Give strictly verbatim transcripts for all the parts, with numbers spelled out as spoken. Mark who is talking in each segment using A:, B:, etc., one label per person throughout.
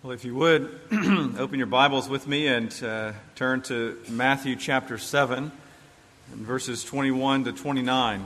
A: Well, if you would, open your Bibles with me and uh, turn to Matthew chapter seven, and verses twenty-one to twenty-nine.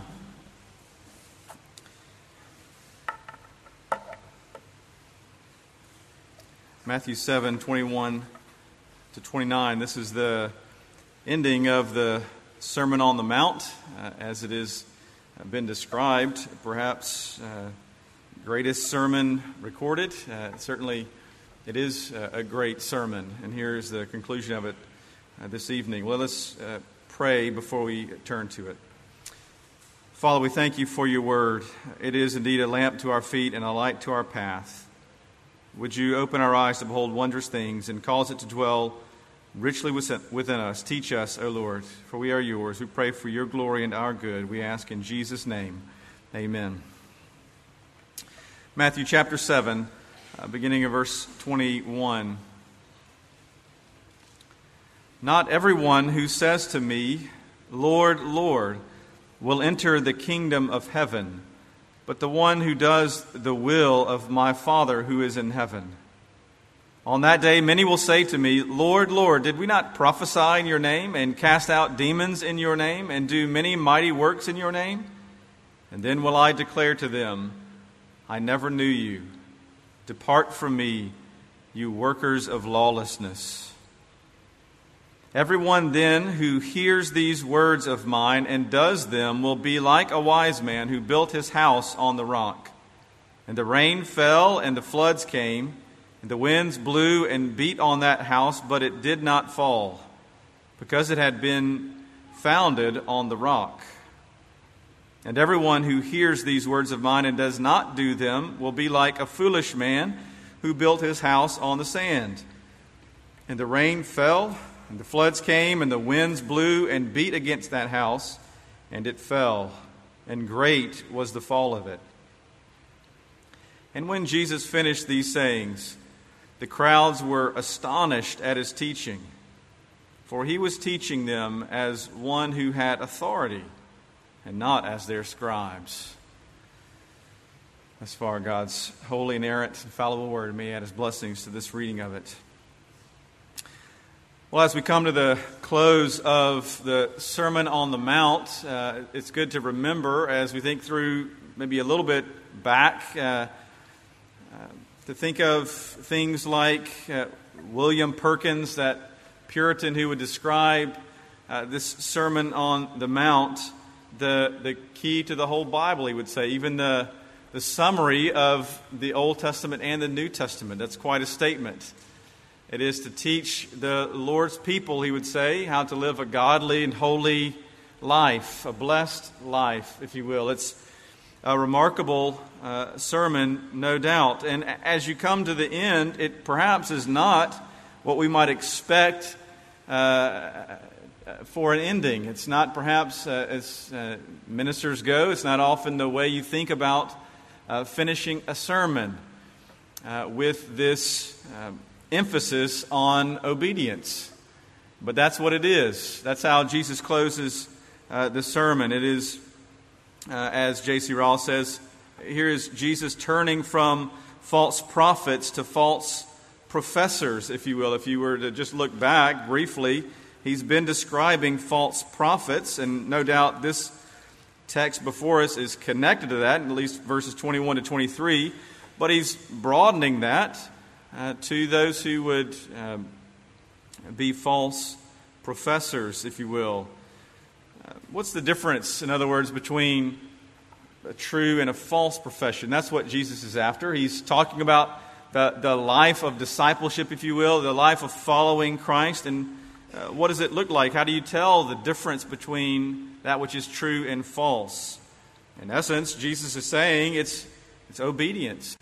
A: Matthew seven, twenty-one to twenty-nine. This is the ending of the Sermon on the Mount, uh, as it has been described, perhaps uh, greatest sermon recorded. Uh, certainly it is a great sermon, and here's the conclusion of it uh, this evening. Well, let's uh, pray before we turn to it. Father, we thank you for your word. It is indeed a lamp to our feet and a light to our path. Would you open our eyes to behold wondrous things and cause it to dwell richly within us? Teach us, O Lord, for we are yours. We pray for your glory and our good. We ask in Jesus' name. Amen. Matthew chapter seven. Uh, beginning of verse twenty-one. Not everyone who says to me, Lord, Lord, will enter the kingdom of heaven, but the one who does the will of my Father who is in heaven. On that day many will say to me, Lord, Lord, did we not prophesy in your name, and cast out demons in your name, and do many mighty works in your name? And then will I declare to them, I never knew you. Depart from me, you workers of lawlessness. Everyone then who hears these words of mine and does them will be like a wise man who built his house on the rock. And the rain fell, and the floods came, and the winds blew and beat on that house, but it did not fall, because it had been founded on the rock. And everyone who hears these words of mine and does not do them will be like a foolish man who built his house on the sand. And the rain fell, and the floods came, and the winds blew and beat against that house, and it fell, and great was the fall of it. And when Jesus finished these sayings, the crowds were astonished at his teaching, for he was teaching them as one who had authority, and not as their scribes. As far God's holy, inerrant, infallible word, may add his blessings to this reading of it. Well, as we come to the close of the Sermon on the Mount, uh, it's good to remember, as we think through maybe a little bit back, uh, uh, to think of things like uh, William Perkins, that Puritan who would describe uh, this Sermon on the Mount, the the key to the whole Bible, he would say, even the the summary of the Old Testament and the New Testament. That's quite a statement. It is to teach the Lord's people, he would say, how to live a godly and holy life, a blessed life, if you will. It's a remarkable uh, sermon, no doubt. And as you come to the end, it perhaps is not what we might expect uh, for an ending. It's not perhaps, uh, as uh, ministers go, it's not often the way you think about uh, finishing a sermon uh, with this uh, emphasis on obedience. But that's what it is. That's how Jesus closes uh, the sermon. It is, uh, as J C Ryle says, here is Jesus turning from false prophets to false professors, if you will. If you were to just look back briefly, he's been describing false prophets, and no doubt this text before us is connected to that, at least verses twenty-one to twenty-three, but he's broadening that uh, to those who would um, be false professors, if you will. Uh, what's the difference, in other words, between a true and a false profession? That's what Jesus is after. He's talking about the, the life of discipleship, if you will, the life of following Christ, and Uh, what does it look like? How do you tell the difference between that which is true and false? In essence, Jesus is saying it's it's obedience.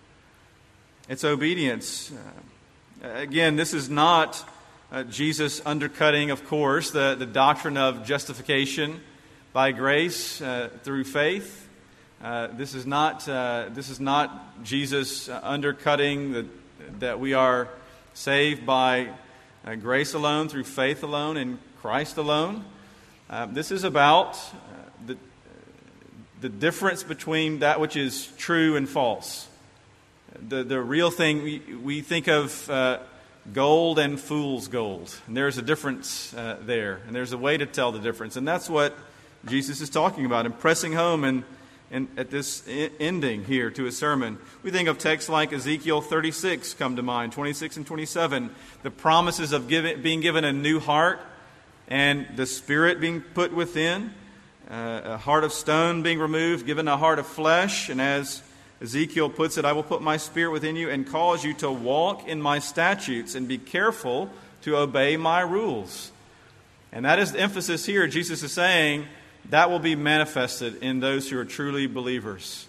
A: It's obedience. Uh, again, this is not uh, Jesus undercutting, of course, the, the doctrine of justification by grace uh, through faith. Uh, this is not uh, this is not Jesus uh, undercutting the, that we are saved by Uh, grace alone, through faith alone, in Christ alone. Uh, this is about uh, the, the difference between that which is true and false. the, the real thing, we, we think of uh, gold and fool's gold. And there's a difference uh, there. And there's a way to tell the difference. And that's what Jesus is talking about, and pressing home and, and at this I- ending here to his sermon. We think of texts like Ezekiel thirty-six come to mind, twenty-six and twenty-seven. The promises of give, being given a new heart and the Spirit being put within. Uh, a heart of stone being removed, given a heart of flesh. And as Ezekiel puts it, I will put my Spirit within you and cause you to walk in my statutes and be careful to obey my rules. And that is the emphasis here. Jesus is saying that will be manifested in those who are truly believers.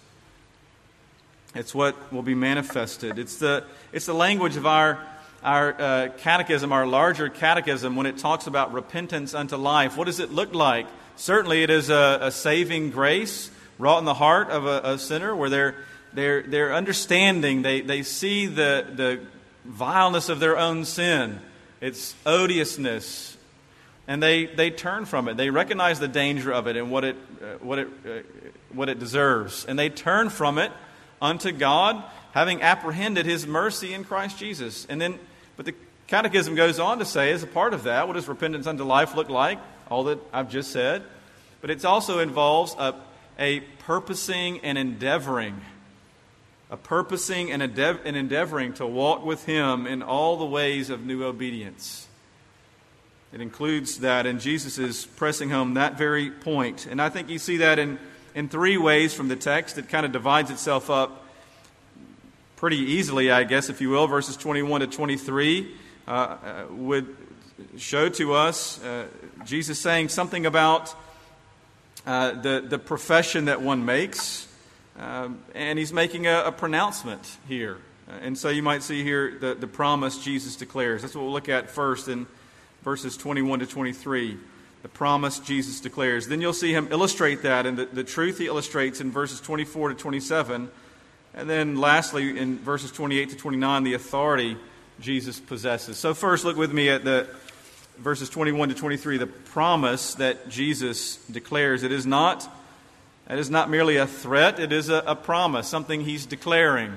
A: It's what will be manifested. It's the it's the language of our our uh, catechism, our larger catechism, when it talks about repentance unto life. What does it look like? Certainly, it is a, a saving grace wrought in the heart of a, a sinner, where they're they're they're understanding. They they see the the vileness of their own sin, its odiousness, and they they turn from it. They recognize the danger of it and what it uh, what it uh, what it deserves, and they turn from it unto God, having apprehended His mercy in Christ Jesus. And then, but the Catechism goes on to say, as a part of that, what does repentance unto life look like? All that I've just said. But it also involves a, a purposing and endeavoring. A purposing and, endeav- and endeavoring to walk with Him in all the ways of new obedience. It includes that, and Jesus is pressing home that very point. And I think you see that in, in three ways from the text. It kind of divides itself up pretty easily, I guess, if you will. Verses twenty-one to twenty-three uh, uh, would show to us uh, Jesus saying something about uh, the, the profession that one makes. Um, and he's making a, a pronouncement here. Uh, and so you might see here the, the promise Jesus declares. That's what we'll look at first in verses twenty-one to twenty-three. The promise Jesus declares. Then you'll see him illustrate that, and the, the truth he illustrates in verses twenty-four to twenty-seven. And then lastly, in verses twenty-eight to twenty-nine, the authority Jesus possesses. So first, look with me at the verses twenty-one to twenty-three, the promise that Jesus declares. It is not, it is not merely a threat, it is a, a promise, something he's declaring.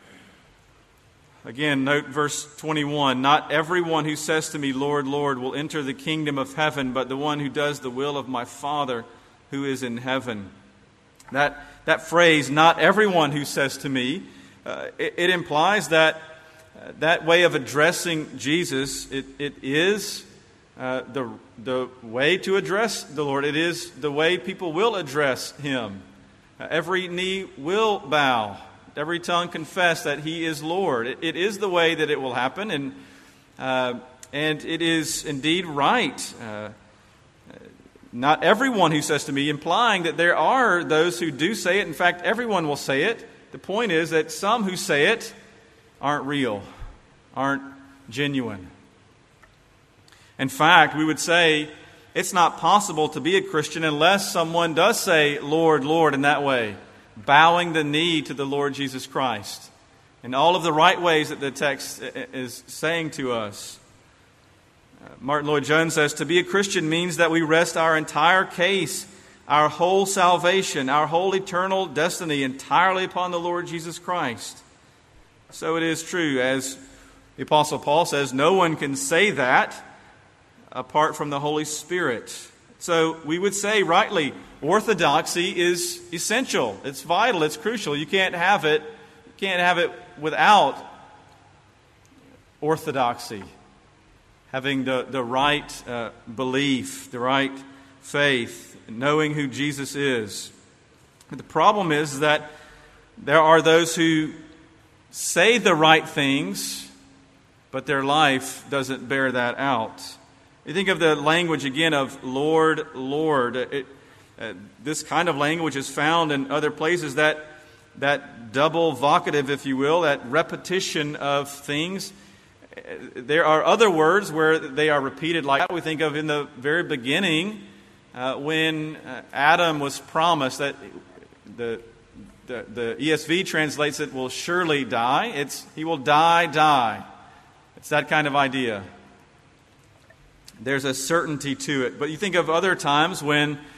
A: Again, note verse twenty-one, not everyone who says to me, Lord, Lord, will enter the kingdom of heaven, but the one who does the will of my Father who is in heaven. That that phrase, not everyone who says to me, uh, it, it implies that uh, that way of addressing Jesus, it, it is uh, the, the way to address the Lord. It is the way people will address Him. Uh, every knee will bow. Every tongue confess that He is Lord. It, it is the way that it will happen, and uh, and it is indeed right. Uh, not everyone who says to me, implying that there are those who do say it. In fact, everyone will say it. The point is that some who say it aren't real, aren't genuine. In fact, we would say it's not possible to be a Christian unless someone does say, Lord, Lord, in that way, bowing the knee to the Lord Jesus Christ in all of the right ways that the text is saying to us. Martin Lloyd-Jones says, to be a Christian means that we rest our entire case, our whole salvation, our whole eternal destiny entirely upon the Lord Jesus Christ. So it is true, as the Apostle Paul says, no one can say that apart from the Holy Spirit. So we would say rightly, orthodoxy is essential. It's vital. It's crucial. You can't have it. You can't have it without orthodoxy. Having the, the right uh, belief, the right faith, knowing who Jesus is. But the problem is that there are those who say the right things, but their life doesn't bear that out. You think of the language again of Lord, Lord. It, uh, this kind of language is found in other places. That, that double vocative, if you will, that repetition of things. There are other words where they are repeated like that. We think of in the very beginning uh, when uh, Adam was promised that the, the the E S V translates it will surely die. It's he will die, die. It's that kind of idea. There's a certainty to it. But you think of other times when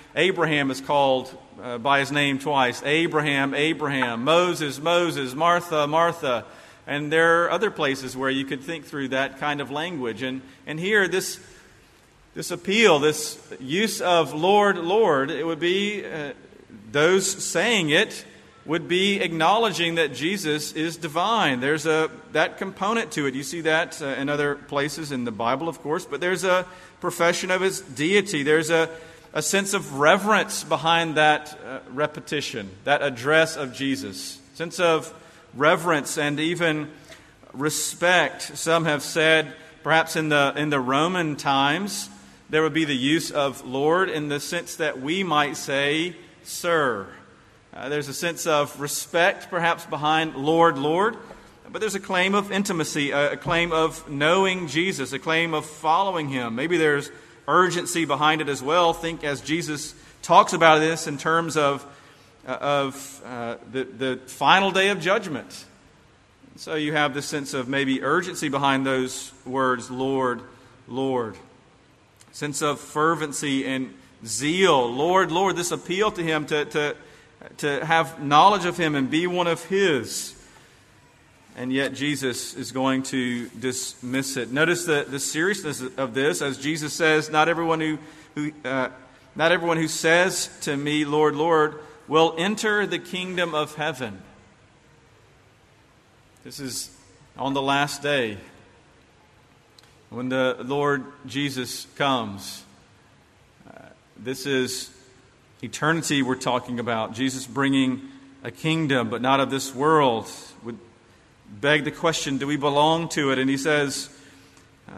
A: Abraham is called uh, by his name twice. Abraham, Abraham. Moses, Moses. Martha, Martha. And there are other places where you could think through that kind of language. And, and here, this, this appeal, this use of Lord, Lord, it would be uh, those saying it would be acknowledging that Jesus is divine. There's a that component to it. You see that uh, in other places in the Bible, of course, but there's a profession of his deity. There's a, a sense of reverence behind that uh, repetition, that address of Jesus. Sense of reverence and even respect. Some have said, perhaps in the in the Roman times, there would be the use of Lord in the sense that we might say, Sir. Uh, there's a sense of respect, perhaps, behind Lord, Lord. But there's a claim of intimacy, a, a claim of knowing Jesus, a claim of following Him. Maybe there's urgency behind it as well. Think as Jesus talks about this in terms of, uh, of uh, the, the final day of judgment. So you have this sense of maybe urgency behind those words, Lord, Lord. Sense of fervency and zeal. Lord, Lord, this appeal to Him to... to to have knowledge of Him and be one of His. And yet Jesus is going to dismiss it. Notice the, the seriousness of this, as Jesus says, not everyone who, who uh, not everyone who says to me, Lord, Lord, will enter the kingdom of heaven. This is on the last day, when the Lord Jesus comes. Uh, this is eternity we're talking about. Jesus bringing a kingdom, but not of this world, would beg the question, do we belong to it? And He says, uh,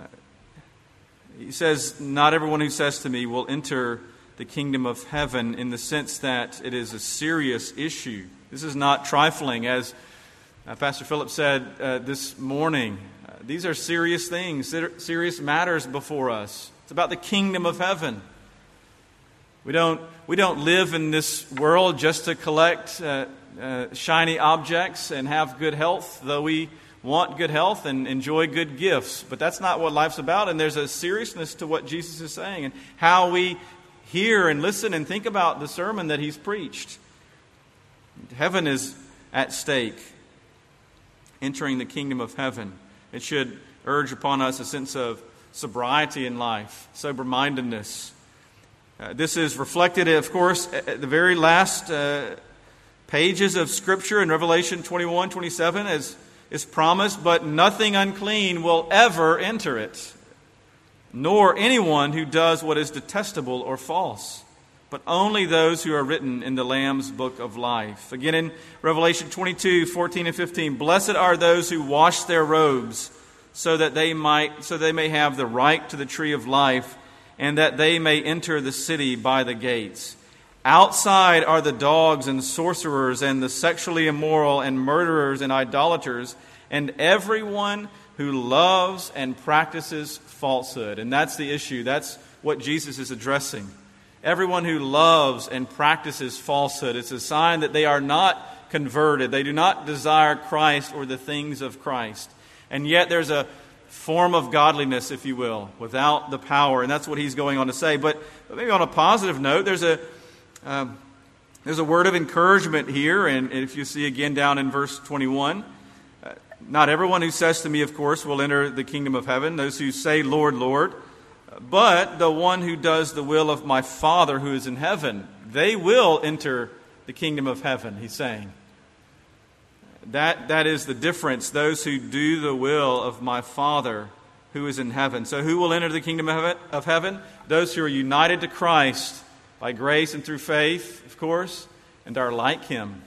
A: He says, not everyone who says to me will enter the kingdom of heaven, in the sense that it is a serious issue. This is not trifling, as uh, Pastor Philip said uh, this morning. Uh, these are serious things, serious matters before us. It's about the kingdom of heaven. We don't we don't live in this world just to collect uh, uh, shiny objects and have good health, though we want good health and enjoy good gifts. But that's not what life's about, and there's a seriousness to what Jesus is saying and how we hear and listen and think about the sermon that He's preached. Heaven is at stake. Entering the kingdom of heaven. It should urge upon us a sense of sobriety in life, sober-mindedness. Uh, this is reflected, of course, at the very last uh, pages of Scripture in Revelation twenty-one, twenty-seven, as is promised, but nothing unclean will ever enter it, nor anyone who does what is detestable or false, but only those who are written in the Lamb's book of life. Again, in Revelation twenty-two, fourteen and fifteen, blessed are those who wash their robes, so that they might, so they may have the right to the tree of life, and that they may enter the city by the gates. Outside are the dogs and sorcerers and the sexually immoral and murderers and idolaters and everyone who loves and practices falsehood. And that's the issue. That's what Jesus is addressing. Everyone who loves and practices falsehood. It's a sign that they are not converted. They do not desire Christ or the things of Christ. And yet there's a form of godliness, if you will, without the power. And that's what he's going on to say. But, but maybe on a positive note, there's a um, there's a word of encouragement here. And if you see again down in verse twenty-one, uh, not everyone who says to me, of course, will enter the kingdom of heaven, those who say, Lord, Lord, but the one who does the will of my Father who is in heaven, they will enter the kingdom of heaven, he's saying. That that is the difference. Those who do the will of my Father who is in heaven. So who will enter the kingdom of heaven? Those who are united to Christ by grace and through faith, of course, and are like Him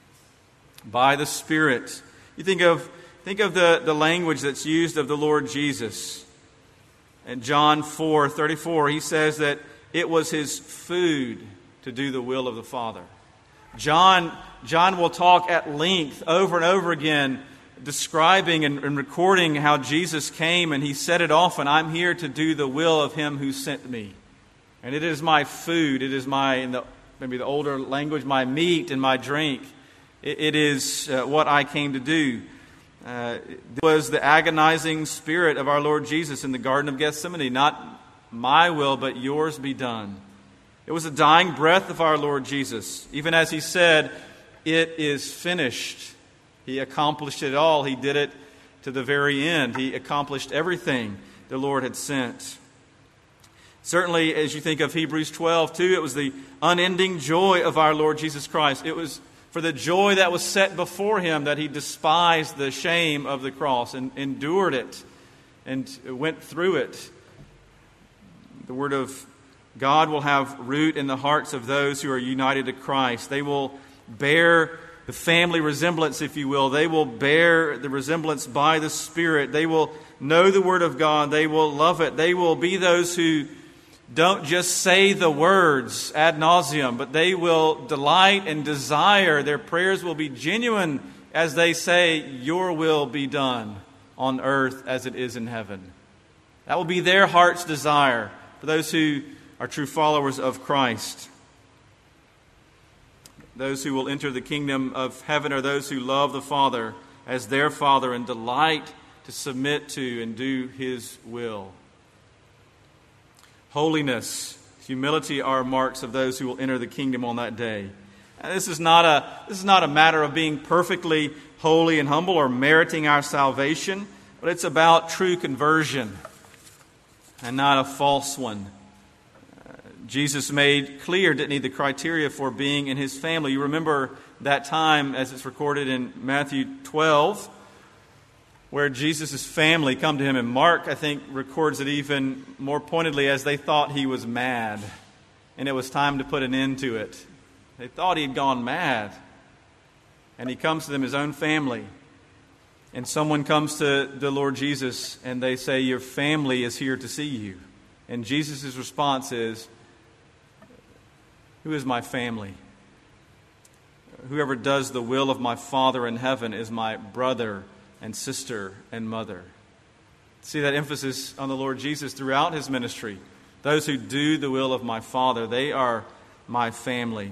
A: by the Spirit. You think of think of the, the language that's used of the Lord Jesus. In John four thirty-four, He says that it was His food to do the will of the Father. John, John will talk at length over and over again, describing and, and recording how Jesus came, and He said it often, I'm here to do the will of Him who sent me. And it is my food, it is my, in the, maybe the older language, my meat and my drink. It, it is uh, what I came to do. Uh, it was the agonizing spirit of our Lord Jesus in the Garden of Gethsemane. Not my will, but yours be done. It was the dying breath of our Lord Jesus. Even as he said, "It is finished." He accomplished it all. He did it to the very end. He accomplished everything the Lord had sent. Certainly, as you think of Hebrews twelve, too, it was the unending joy of our Lord Jesus Christ. It was for the joy that was set before him that he despised the shame of the cross and endured it and went through it. The Word of God will have root in the hearts of those who are united to Christ. They will bear the family resemblance, if you will. They will bear the resemblance by the Spirit. They will know the Word of God. They will love it. They will be those who don't just say the words ad nauseum, but they will delight and desire. Their prayers will be genuine as they say, "Your will be done on earth as it is in heaven." That will be their heart's desire for those who are true followers of Christ. Those who will enter the kingdom of heaven are those who love the Father as their Father and delight to submit to and do His will. Holiness, humility are marks of those who will enter the kingdom on that day. And this is not a this is not a matter of being perfectly holy and humble or meriting our salvation, but it's about true conversion and not a false one. Uh, Jesus made clear, didn't he, the criteria for being in His family. You remember that time, as it's recorded in Matthew twelve, where Jesus' family come to Him. And Mark, I think, records it even more pointedly as they thought He was mad. And it was time to put an end to it. They thought He had gone mad. And He comes to them, His own family. And someone comes to the Lord Jesus and they say, "Your family is here to see you." And Jesus' response is, "Who is my family? Whoever does the will of my Father in heaven is my brother and sister and mother." See that emphasis on the Lord Jesus throughout His ministry. Those who do the will of my Father, they are my family.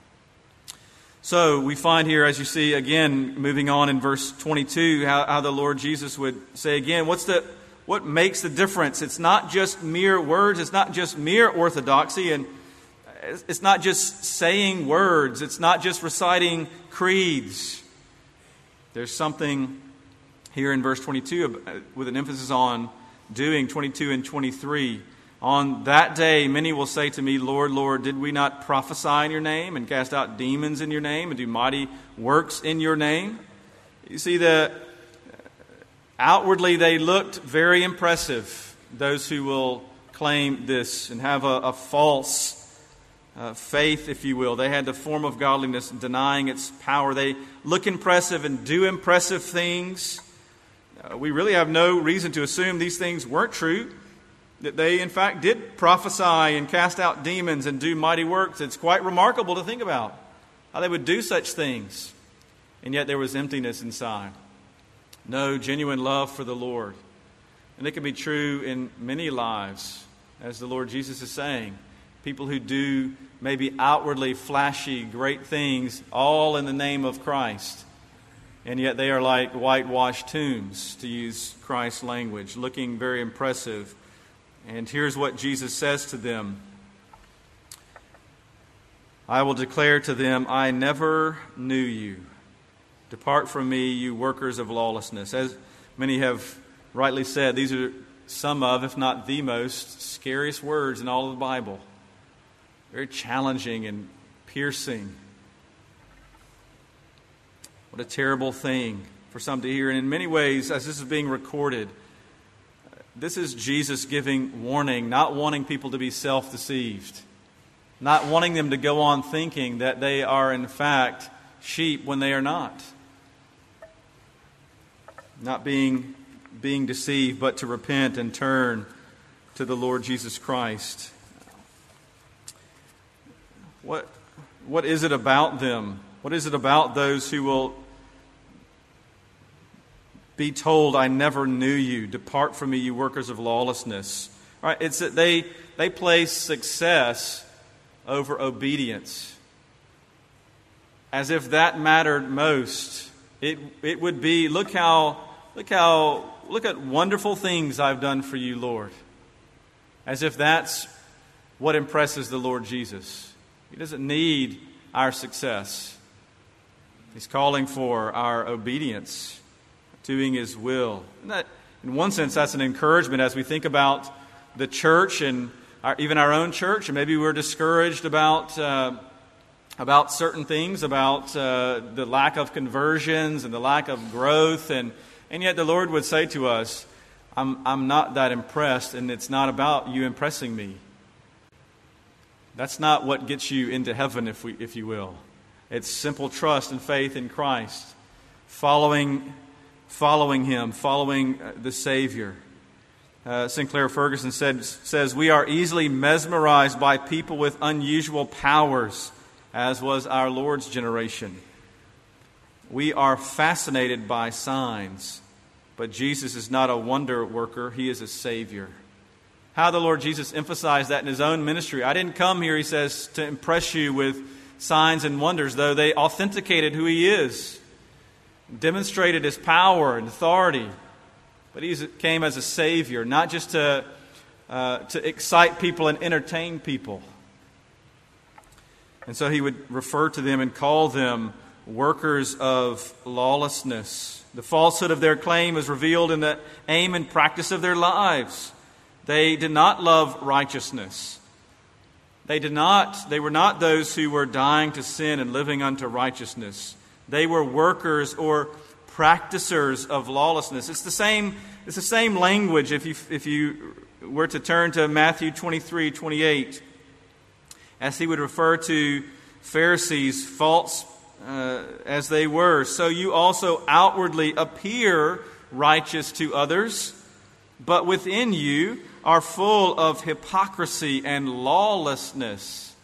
A: So we find here, as you see, again, moving on in verse twenty-two, how, how the Lord Jesus would say again, what's the what makes the difference? It's not just mere words. It's not just mere orthodoxy. And it's not just saying words. It's not just reciting creeds. There's something here in verse twenty-two, with an emphasis on doing, twenty-two and twenty-three. "On that day, many will say to me, 'Lord, Lord, did we not prophesy in your name and cast out demons in your name and do mighty works in your name?'" You see, the outwardly they looked very impressive, those who will claim this and have a, a false Uh, faith, if you will. They had the form of godliness, denying its power. They look impressive and do impressive things. Uh, we really have no reason to assume these things weren't true, that they, in fact, did prophesy and cast out demons and do mighty works. It's quite remarkable to think about how they would do such things, and yet there was emptiness inside. No genuine love for the Lord. And it can be true in many lives, as the Lord Jesus is saying. People who do maybe outwardly flashy, great things, all in the name of Christ. And yet they are like whitewashed tombs, to use Christ's language, looking very impressive. And here's what Jesus says to them. "I will declare to them, I never knew you. Depart from me, you workers of lawlessness." As many have rightly said, these are some of, if not the most, scariest words in all of the Bible. Very challenging and piercing. What a terrible thing for some to hear. And in many ways, as this is being recorded, this is Jesus giving warning, not wanting people to be self-deceived, not wanting them to go on thinking that they are in fact sheep when they are not. Not being, being deceived, but to repent and turn to the Lord Jesus Christ. What, what is it about them? What is it about those who will be told, "I never knew you. Depart from me, you workers of lawlessness"? All right, it's that they, they place success over obedience. As if that mattered most. It, it would be, look how, look how, look at wonderful things I've done for you, Lord. As if that's what impresses the Lord Jesus. He doesn't need our success. He's calling for our obedience, doing His will. And that, in one sense, that's an encouragement as we think about the church and our, even our own church. And maybe we're discouraged about uh, about certain things, about uh, the lack of conversions and the lack of growth. And, and yet the Lord would say to us, I'm, I'm not that impressed, and it's not about you impressing me. That's not what gets you into heaven, if we, if you will. It's simple trust and faith in Christ, following, following Him, following the Savior. Uh, Sinclair Ferguson said, says, "We are easily mesmerized by people with unusual powers, as was our Lord's generation. We are fascinated by signs, but Jesus is not a wonder worker. He is a Savior." How the Lord Jesus emphasized that in His own ministry. I didn't come here, He says, to impress you with signs and wonders, though they authenticated who He is, demonstrated His power and authority. But He came as a Savior, not just to, uh, to excite people and entertain people. And so He would refer to them and call them workers of lawlessness. The falsehood of their claim is revealed in the aim and practice of their lives. They did not love righteousness. They did not, they were not those who were dying to sin and living unto righteousness. They were workers or practicers of lawlessness. It's the same, it's the same language if you if you were to turn to Matthew twenty-three, twenty-eight, as He would refer to Pharisees, false uh, as they were. So you also outwardly appear righteous to others, but within you are full of hypocrisy and lawlessness.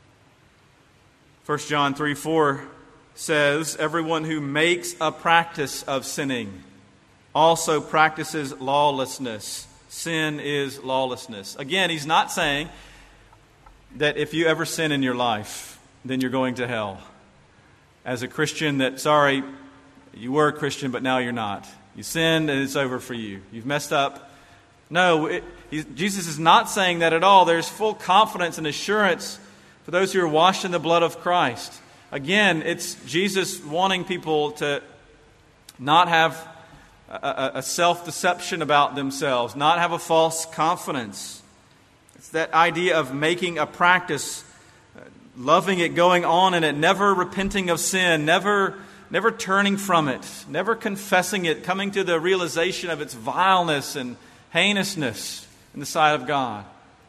A: First John three four says, "Everyone who makes a practice of sinning also practices lawlessness." Sin is lawlessness. Again, He's not saying that if you ever sin in your life, then you're going to hell. As a Christian, that, sorry, you were a Christian, but now you're not. You sinned and it's over for you. You've messed up. No, it, Jesus is not saying that at all. There's full confidence and assurance for those who are washed in the blood of Christ. Again, it's Jesus wanting people to not have a, a self-deception about themselves, not have a false confidence. It's that idea of making a practice, loving it, going on in it, never repenting of sin, never, never turning from it, never confessing it, coming to the realization of its vileness and heinousness in the sight of God.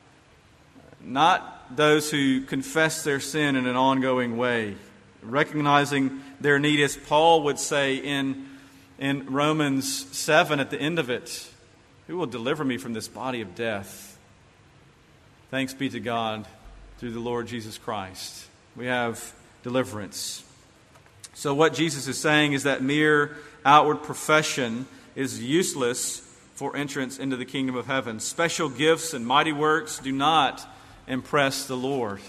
A: Not those who confess their sin in an ongoing way, recognizing their need, as Paul would say in, in Romans seven at the end of it, "Who will deliver me from this body of death? Thanks be to God through the Lord Jesus Christ." We have deliverance. So what Jesus is saying is that mere outward profession is useless for entrance into the kingdom of heaven. Special gifts and mighty works do not impress the Lord.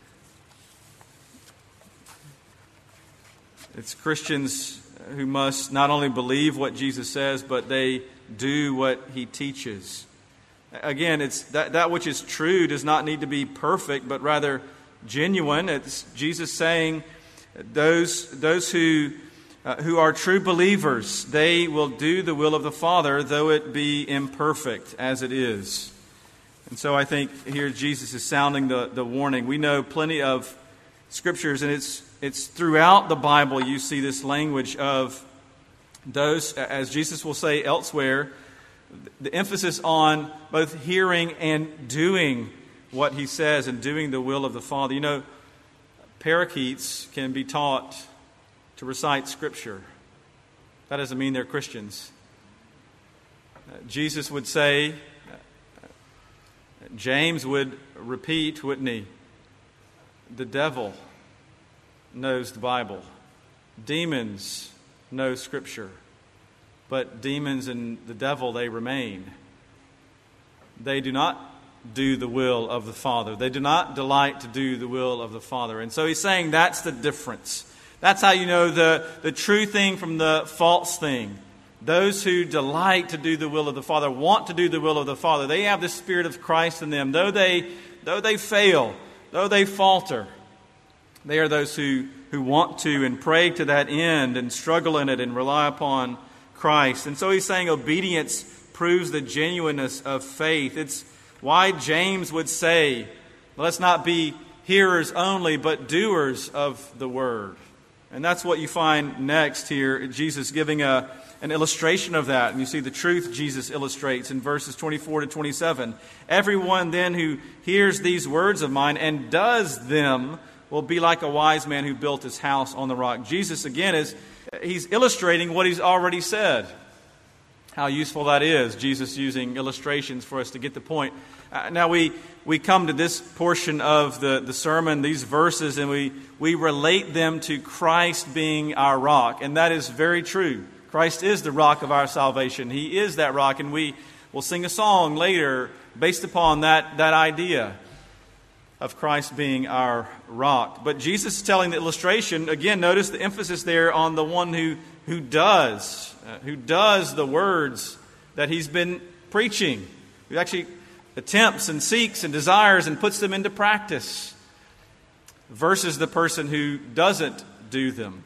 A: It's Christians who must not only believe what Jesus says, but they do what He teaches. Again, it's that, that which is true does not need to be perfect, but rather genuine. It's Jesus saying those, those who Uh, who are true believers, they will do the will of the Father, though it be imperfect as it is. And so I think here Jesus is sounding the, the warning. We know plenty of scriptures, and it's it's throughout the Bible you see this language of those, as Jesus will say elsewhere, the emphasis on both hearing and doing what He says and doing the will of the Father. You know, parakeets can be taught to recite Scripture. That doesn't mean they're Christians. Uh, Jesus would say, uh, James would repeat, wouldn't he? The devil knows the Bible. Demons know Scripture. But demons and the devil, they remain. They do not do the will of the Father. They do not delight to do the will of the Father. And so He's saying that's the difference. That's how you know the, the true thing from the false thing. Those who delight to do the will of the Father, want to do the will of the Father, they have the Spirit of Christ in them. Though they though they fail, though they falter, they are those who, who want to and pray to that end and struggle in it and rely upon Christ. And so he's saying obedience proves the genuineness of faith. It's why James would say, let's not be hearers only, but doers of the word. And that's what you find next here, Jesus giving a, an illustration of that. And you see the truth Jesus illustrates in verses twenty-four to twenty-seven. Everyone then who hears these words of mine and does them will be like a wise man who built his house on the rock. Jesus, again, is he's illustrating what he's already said. How useful that is, Jesus using illustrations for us to get the point. Uh, now we we come to this portion of the, the sermon, these verses, and we, we relate them to Christ being our rock. And that is very true. Christ is the rock of our salvation. He is that rock, and we will sing a song later based upon that, that idea of Christ being our rock. But Jesus is telling the illustration, again, notice the emphasis there on the one who, who does, uh, who does the words that he's been preaching, who actually attempts and seeks and desires and puts them into practice, versus the person who doesn't do them.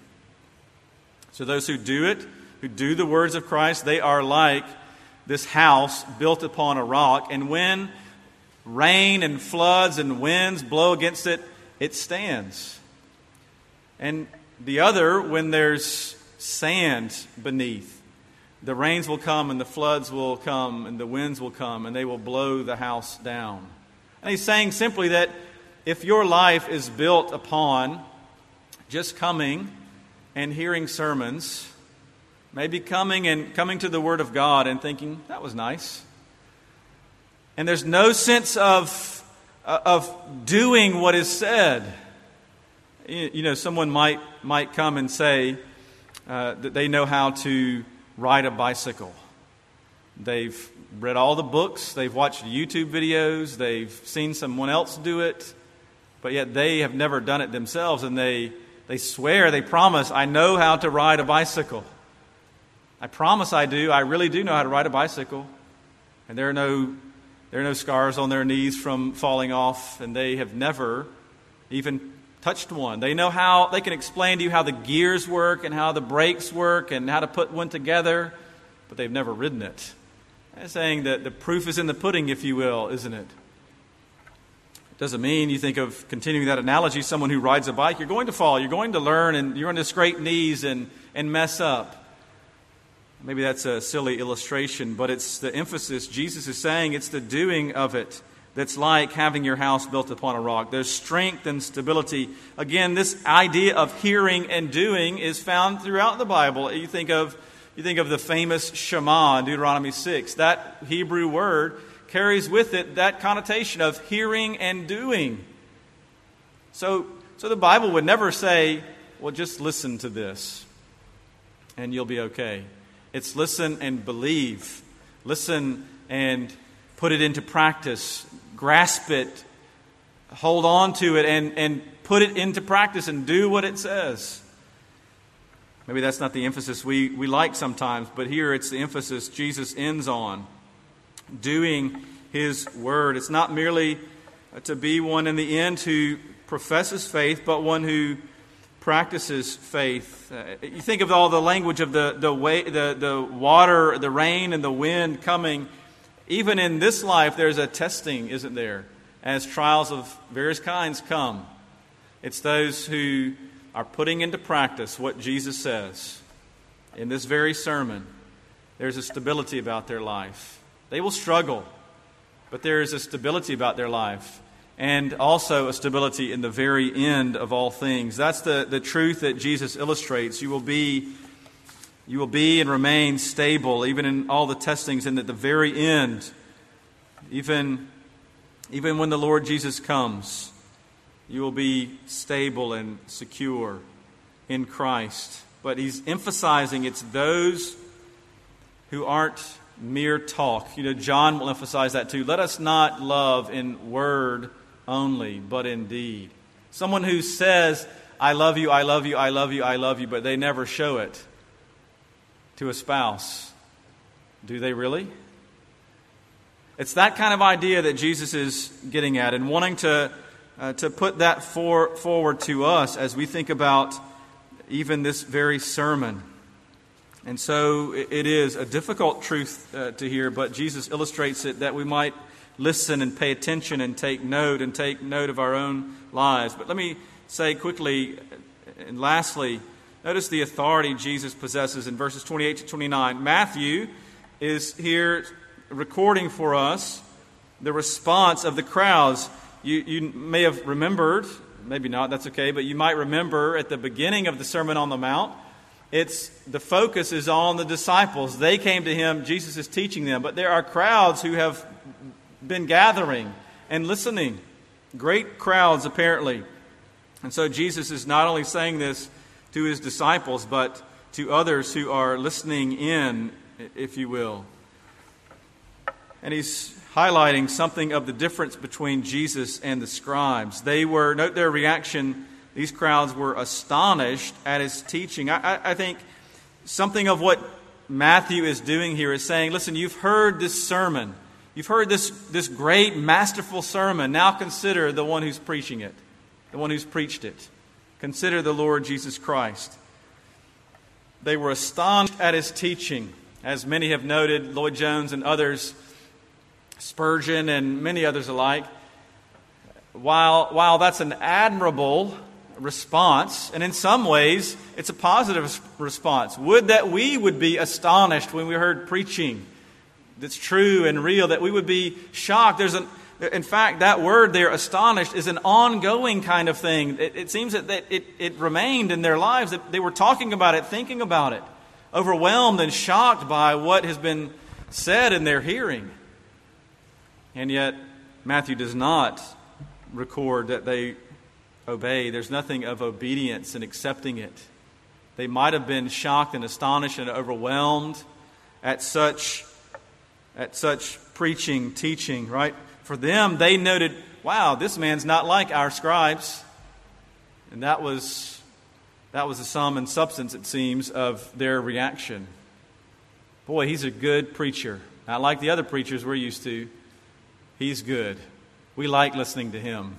A: So those who do it, who do the words of Christ, they are like this house built upon a rock, and when rain and floods and winds blow against it, it stands. And the other, when there's sand beneath, the rains will come and the floods will come and the winds will come and they will blow the house down. And he's saying simply that if your life is built upon just coming and hearing sermons, maybe coming and coming to the Word of God and thinking, that was nice, and there's no sense of, of doing what is said. You know, someone might, might come and say uh, that they know how to ride a bicycle. They've read all the books, they've watched YouTube videos, they've seen someone else do it, but yet they have never done it themselves, and they, they swear, they promise, I know how to ride a bicycle. I promise I do. I really do know how to ride a bicycle. And there are no there are no scars on their knees from falling off, and they have never even touched one. They know how, they can explain to you how the gears work and how the brakes work and how to put one together, but they've never ridden it. I'm saying that the proof is in the pudding, if you will, isn't it? It doesn't mean, you think of continuing that analogy, someone who rides a bike, you're going to fall, you're going to learn, and you're going to scrape knees and, and mess up. Maybe that's a silly illustration, but it's the emphasis. Jesus is saying it's the doing of it that's like having your house built upon a rock. There's strength and stability. Again, this idea of hearing and doing is found throughout the Bible. You think of you think of the famous Shema in Deuteronomy six. That Hebrew word carries with it that connotation of hearing and doing. So, so the Bible would never say, well, just listen to this and you'll be okay. It's listen and believe. Listen and put it into practice. Grasp it. Hold on to it and, and put it into practice and do what it says. Maybe that's not the emphasis we, we like sometimes, but here it's the emphasis Jesus ends on. Doing His Word. It's not merely to be one in the end who professes faith, but one who practices faith. Uh, you think of all the language of the the way, the the water, the rain, and the wind coming. Even in this life, there's a testing, isn't there? As trials of various kinds come, it's those who are putting into practice what Jesus says in this very sermon. There's a stability about their life. They will struggle, but there is a stability about their life. And also a stability in the very end of all things. That's the, the truth that Jesus illustrates. You will be you will be and remain stable, even in all the testings, and at the very end, even, even when the Lord Jesus comes, you will be stable and secure in Christ. But He's emphasizing it's those who aren't mere talk. You know, John will emphasize that too. Let us not love in word only, but in deed. Someone who says, I love you, I love you, I love you, I love you, but they never show it to a spouse. Do they really? It's that kind of idea that Jesus is getting at and wanting to uh, to put that for, forward to us as we think about even this very sermon. And so it is a difficult truth uh, to hear, but Jesus illustrates it that we might listen and pay attention and take note and take note of our own lives. But let me say quickly and lastly, notice the authority Jesus possesses in verses twenty-eight to twenty-nine. Matthew is here recording for us the response of the crowds. You, you may have remembered, maybe not, that's okay, but you might remember at the beginning of the Sermon on the Mount, it's the focus is on the disciples. They came to him, Jesus is teaching them, but there are crowds who have been gathering and listening. Great crowds, apparently. And so Jesus is not only saying this to his disciples, but to others who are listening in, if you will. And he's highlighting something of the difference between Jesus and the scribes. They were, note their reaction, these crowds were astonished at his teaching. I, I, I think something of what Matthew is doing here is saying, listen, you've heard this sermon. You've heard this, this great, masterful sermon. Now consider the one who's preaching it, the one who's preached it. Consider the Lord Jesus Christ. They were astonished at his teaching. As many have noted, Lloyd Jones and others, Spurgeon and many others alike, while, while that's an admirable response, and in some ways it's a positive response. Would that we would be astonished when we heard preaching that's true and real, that we would be shocked. There's an, in fact, that word there, astonished, is an ongoing kind of thing. It, it seems that, that it, it remained in their lives, that they were talking about it, thinking about it, overwhelmed and shocked by what has been said in their hearing. And yet, Matthew does not record that they obey. There's nothing of obedience in accepting it. They might have been shocked and astonished and overwhelmed at such, at such preaching, teaching, right? For them, they noted, wow, this man's not like our scribes. And that was, that was the sum and substance, it seems, of their reaction. Boy, he's a good preacher. Not like the other preachers we're used to. He's good. We like listening to him.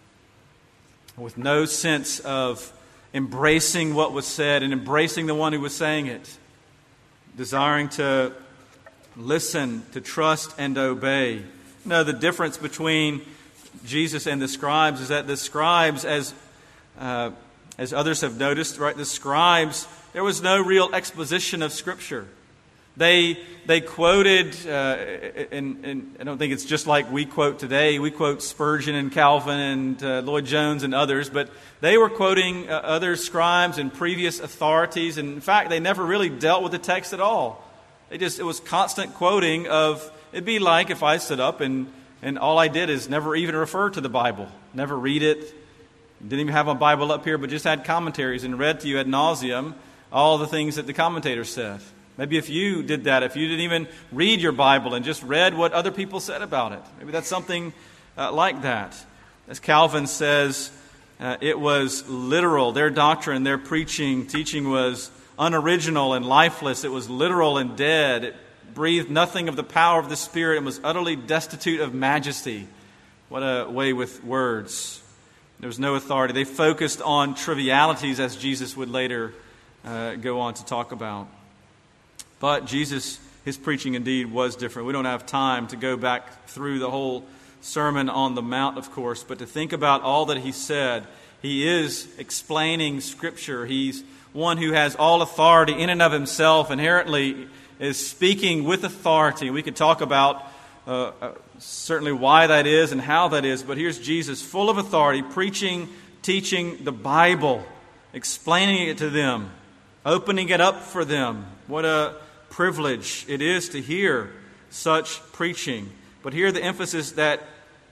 A: With no sense of embracing what was said and embracing the one who was saying it. Desiring to listen, to trust, and obey. No, the difference between Jesus and the scribes is that the scribes, as uh, as others have noticed, right, the scribes, there was no real exposition of Scripture. They they quoted, uh, and, and I don't think it's just like we quote today. We quote Spurgeon and Calvin and uh, Lloyd Jones and others, but they were quoting uh, other scribes and previous authorities. And in fact, they never really dealt with the text at all. They just it was constant quoting of. It'd be like if I stood up and and all I did is never even refer to the Bible, never read it, didn't even have a Bible up here, but just had commentaries and read to you ad nauseum all the things that the commentators said. Maybe if you did that, if you didn't even read your Bible and just read what other people said about it, maybe that's something uh, like that. As Calvin says, uh, it was literal. Their doctrine, their preaching, teaching was unoriginal and lifeless. It was literal and dead. It breathed nothing of the power of the Spirit and was utterly destitute of majesty. What a way with words. There was no authority. They focused on trivialities, as Jesus would later uh, go on to talk about. But Jesus, his preaching indeed was different. We don't have time to go back through the whole Sermon on the Mount, of course, but to think about all that he said. He is explaining Scripture. He's one who has all authority in and of himself, inherently is speaking with authority. We could talk about uh, uh, certainly why that is and how that is, but here's Jesus full of authority, preaching, teaching the Bible, explaining it to them, opening it up for them. What a privilege it is to hear such preaching. But here the emphasis that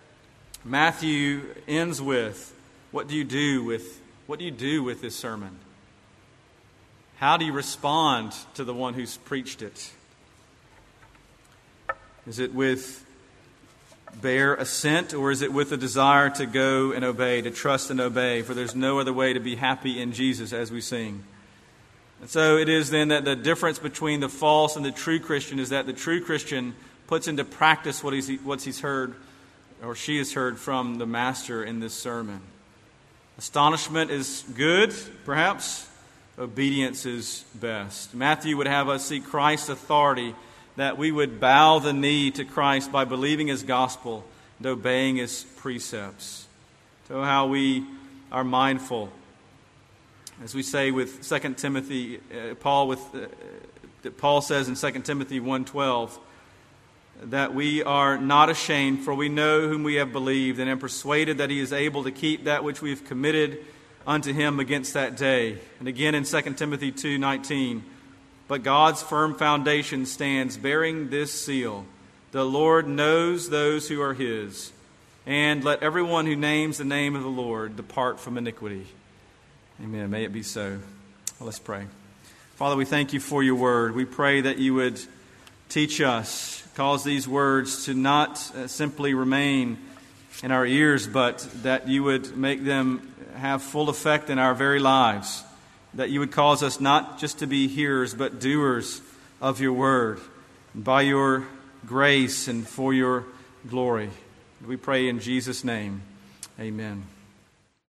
A: Matthew ends with, what do you do with what do you do with this sermon? How do you respond to the one who's preached it? Is it with bare assent, or is it with a desire to go and obey, to trust and obey? For there's no other way to be happy in Jesus, as we sing. And so it is then that the difference between the false and the true Christian is that the true Christian puts into practice what he's, what he's heard or she has heard from the Master in this sermon. Astonishment is good, perhaps. Obedience is best. Matthew would have us see Christ's authority, that we would bow the knee to Christ by believing His gospel and obeying His precepts. So how we are mindful, as we say with Second Timothy, uh, Paul with uh, that Paul says in Second Timothy one twelve, that we are not ashamed, for we know whom we have believed, and am persuaded that He is able to keep that which we have committed unto Him against that day. And again in Second Timothy two nineteen, but God's firm foundation stands, bearing this seal: the Lord knows those who are His. And let everyone who names the name of the Lord depart from iniquity. Amen. May it be so. Well, let's pray. Father, we thank You for Your word. We pray that You would teach us, cause these words to not simply remain in our ears, but that You would make them have full effect in our very lives. That You would cause us not just to be hearers, but doers of Your word. And by Your grace and for Your glory. We pray in Jesus' name. Amen.